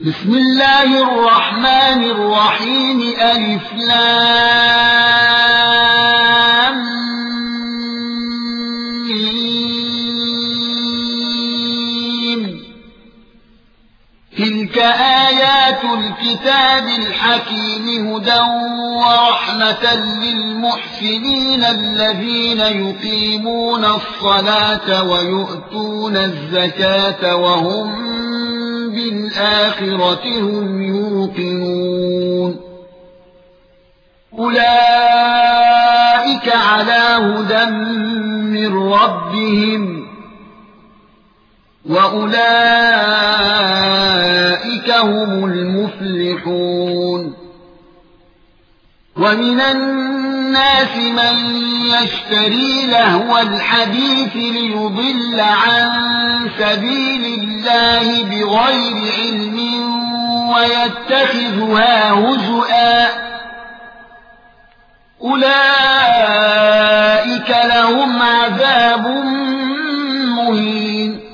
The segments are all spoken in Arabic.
بسم الله الرحمن الرحيم ألف لام ميم. تلك آيات الكتاب الحكيم هدى ورحمة للمحسنين الذين يقيمون الصلاة ويؤتون الزكاة وهم بالآخرة هم يوقنون. أولئك على هدى من ربهم وأولئك هم المفلحون. ومن الناس من يشتري لهو الحديث ليضل عن سبيل الله بغير علم ويتخذها هزؤا. أولئك لهم عذاب مهين.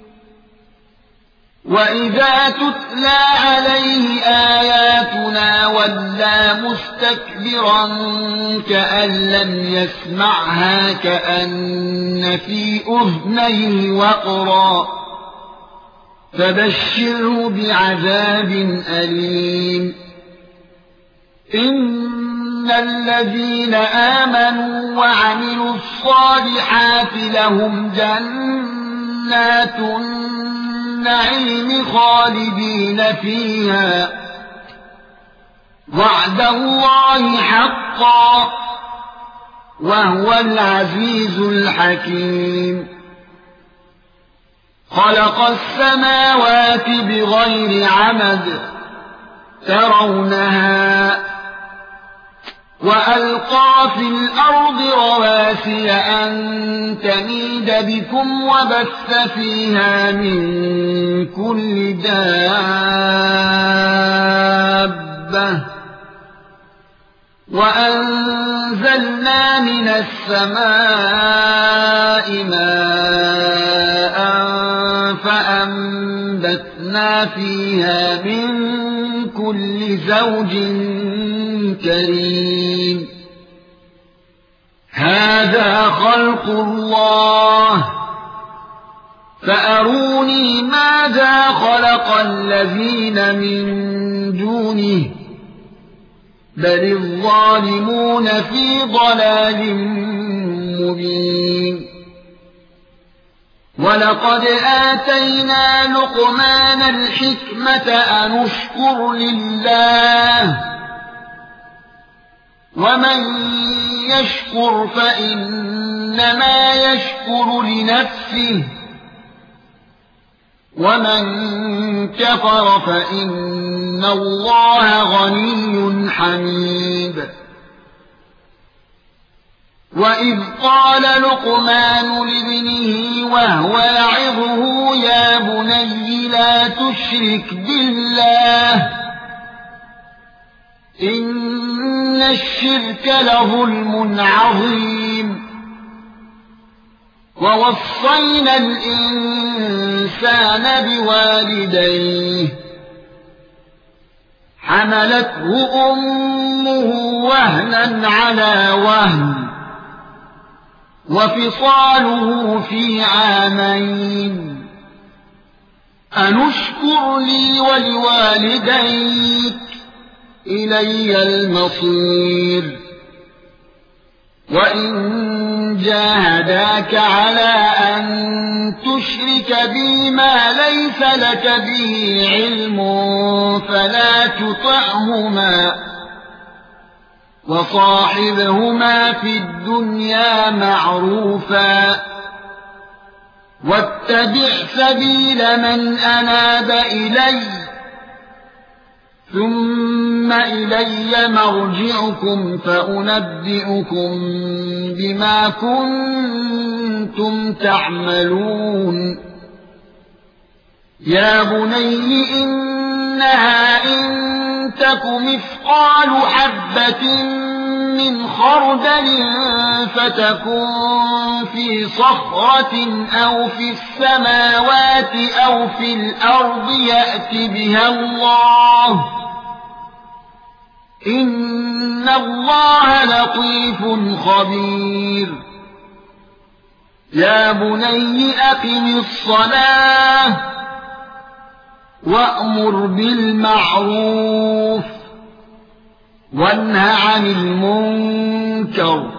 وإذا تتلى عليه آياتنا ولى مستكبرا كأن لم يسمعها كأن في أذنيه وقرا. فبشره بعذاب أليم. إن الذين آمنوا وعملوا الصالحات لهم جنات النعيم خالدين فيها وعد الله حقا وهو العزيز الحكيم. خلق السماوات بغير عمد ترونها وألقى في الأرض رواسي أن تميد بكم وبث فيها من كل دابة وأنزلنا من السماء ماء فأنبتنا فيها من كل زوج كريم. هذا خلق الله فأروني ماذا خلق الذين من دونه بل الظالمون في ضلال مبين. ولقد آتينا لقمان الحكمة أن اشكر لله ومن يشكر فإنما يشكر لنفسه ومن كفر فإن الله غني حميد. وإذ قال لقمان لابنه وهو يعظه يا بني لا تشرك بالله إن الشرك لظلم عظيم. ووصينا الإنسان بوالديه حملته أمه وهنا على وهن وفصاله في عامين أن اشكر لي ولوالديك إلي المصير. وإن جاهداك على أن تشرك بي ما ليس لك به علم فلا تطعهما وصاحبهما في الدنيا معروفا واتبع سبيل من أناب إلي ثم إلي مرجعكم فأنبئكم بما كنتم تعملون. يا بني إنها إن تك مثقال حبة من خردل فتكن في صخرة أو في السماوات أو في الأرض يأت بها الله إن الله لطيف خبير يا بني أقم الصلاة وأمر بالمعروف وانه عن المنكر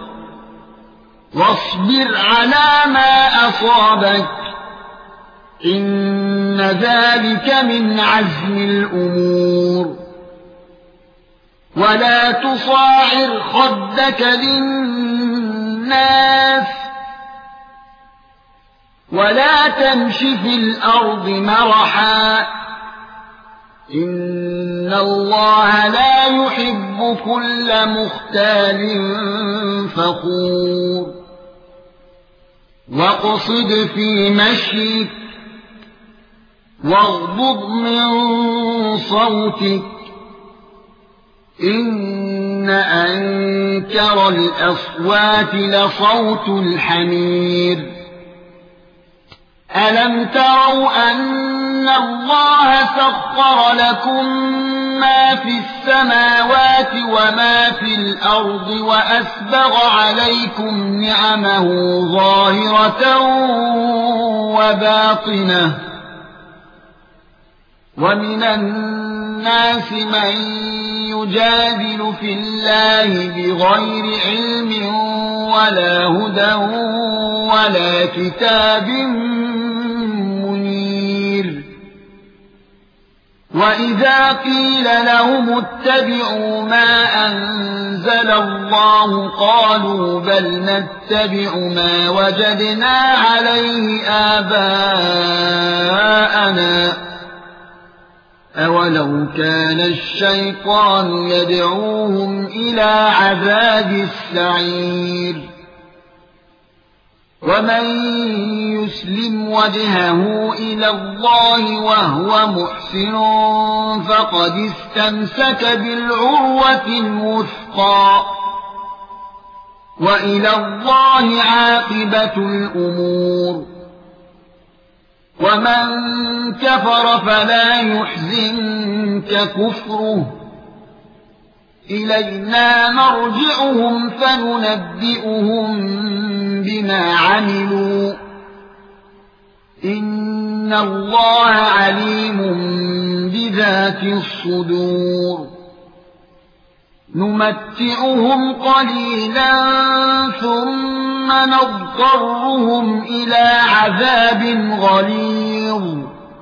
واصبر على ما أصابك إن ذلك من عزم الأمور ولا تصاعر خدك للناس ولا تمش في الأرض مرحا إن الله لا يحب كل مختال فخور واقصد في مشيك واغضض من صوتك إن أنكر الأصوات لصوت الحمير ألم تروا أن الله سخر لكم ما في السماوات وما في الأرض وأسبغ عليكم نعمه ظاهرة وباطنة ومن الناس من يجادل في الله بغير علم ولا هدى ولا كتاب منير وإذا قيل لهم اتبعوا ما أنزل الله قالوا بل نتبع ما وجدنا عليه آباءنا أولو كان الشيطان يدعوهم إلى عذاب السعير ومن يسلم وجهه إلى الله وهو محسن فقد استمسك بالعروة الوثقى وإلى الله عاقبة الأمور ومن كفر فلا يحزنك كفره إلينا مرجعهم فننبئهم بما عملوا إن الله عليم بذات الصدور نمتعهم قليلا ثم نضطرهم إلى عذاب غليظ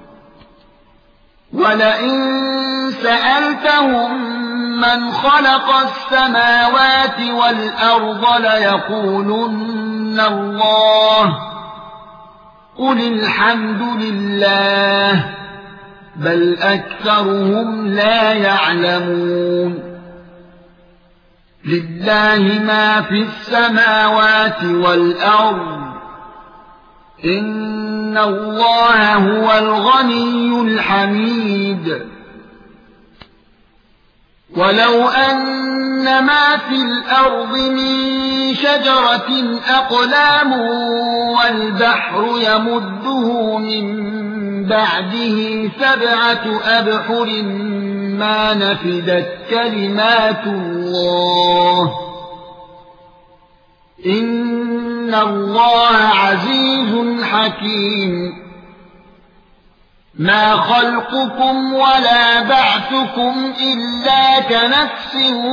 ولئن سألتهم من خلق السماوات والأرض ليقولن الله قل الحمد لله بل أكثرهم لا يعلمون لله ما في السماوات والأرض إن الله هو الغني الحميد ولو أن ما في الأرض من شجرة أقلام والبحر يمده من بعده 7 أبحر ما نفدت كلمات الله إن الله عزيز حكيم ما خلقكم ولا بعثكم إلا كنفس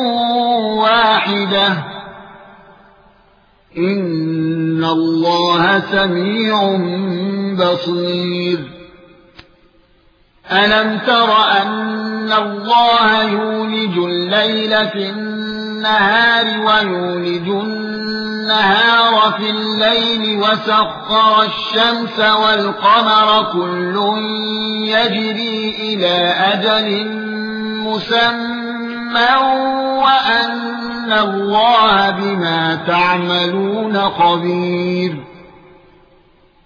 واحدة إن الله سميع بصير ألم تر أن الله يولج الليل في النهار ويولج النهار في الليل وسخر الشمس والقمر كل يجري إلى أجل مسمى وأن الله بما تعملون خبير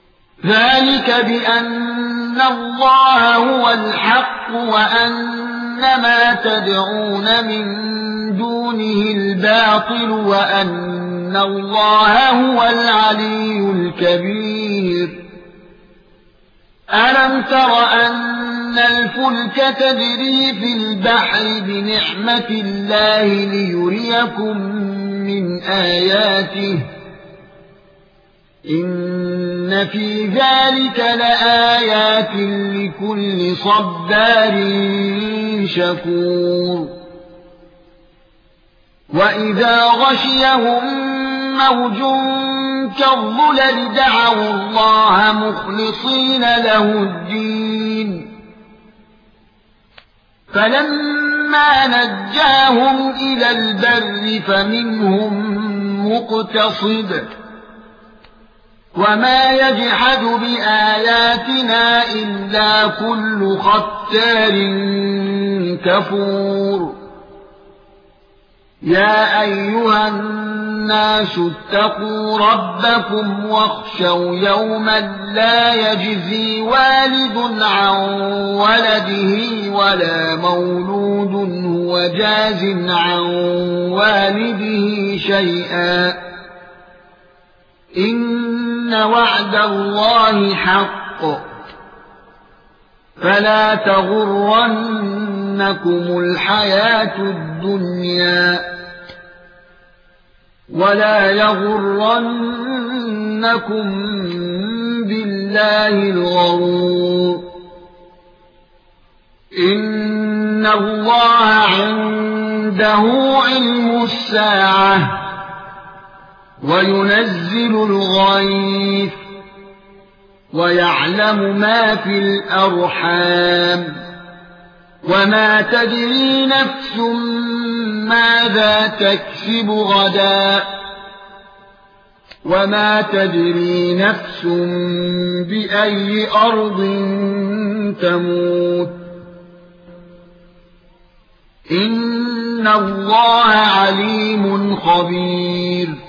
ذلك بأن الله هو الحق وأن ما تدعون من دونه الباطل وأن الله هو العلي الكبير ألم تر أن الفلك تجري في البحر بنعمة الله ليريكم من آياته إن في ذلك لآيات لكل صبار شكور وإذا غشيهم موج كالظلل دعوا الله مخلصين له الدين فلما نجاهم إلى البر فمنهم مقتصد وما يجحد بآياتنا إلا كل ختار كفور يا أيها الناس اتقوا ربكم واخشوا يوما لا يجزي والد عن ولده ولا مولود هو جاز عن والده شيئا إن وعد الله حق فلا تغرنكم الحياة الدنيا ولا يغرنكم بالله الغرور إن الله عنده علم الساعة وينزل الغيث ويعلم ما في الأرحام وما تدري نفس ماذا تكسب غدا وما تدري نفس بأي أرض تموت إن الله عليم خبير